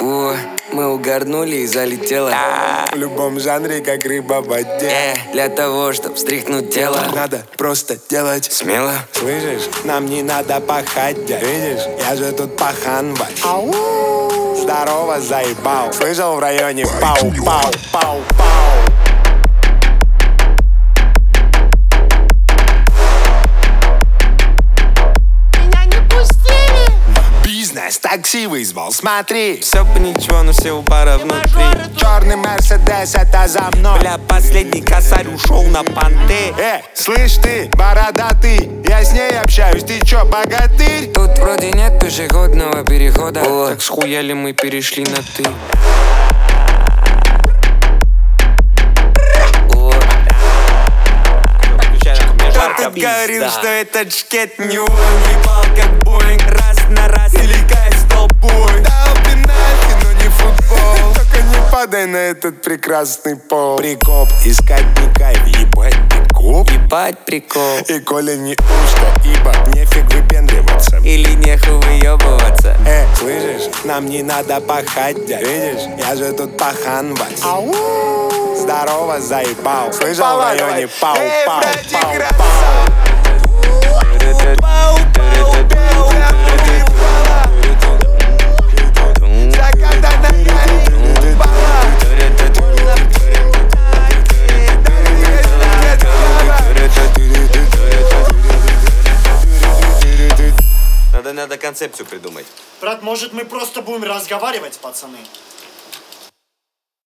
О, мы угорнули и залетело. В любом жанре, как рыба в воде. Для того, чтоб встряхнуть тело, надо просто делать смело. Слышишь, нам не надо пахать, дядь. Видишь, я же тут пахан ваш. Здорово, заебал. Слышал в районе пау-пау-пау-пау. Бизнес такси вызвал, смотри. Все бы ничего, но все у бара внутри. Черный Мерседес, это за мной. Бля, последний косарь ушел на понты. Слышь ты, бородатый, я с ней общаюсь, ты чё, богатырь? Тут вроде нет пешеходного перехода. О, так схуяли мы перешли на ты. Кто тут говорил, что этот шкет не уебал, как Боинг? Раз на раз или кайф с толпой. Дал пенальти, но не футбол. Только не падай на этот прекрасный пол. Прикоп, искать не кайф, ебать прикоп. Ебать прикол. И коли не ушко, ибо нефиг выпендриваться. Или нехуй выебываться. Слышишь, нам не надо пахать, дядь. Видишь, я же тут пахан вась. Здорово, заебал. Слышал в районе пау-пау-пау-пау. Надо концепцию придумать. Брат, может мы просто будем разговаривать, пацаны?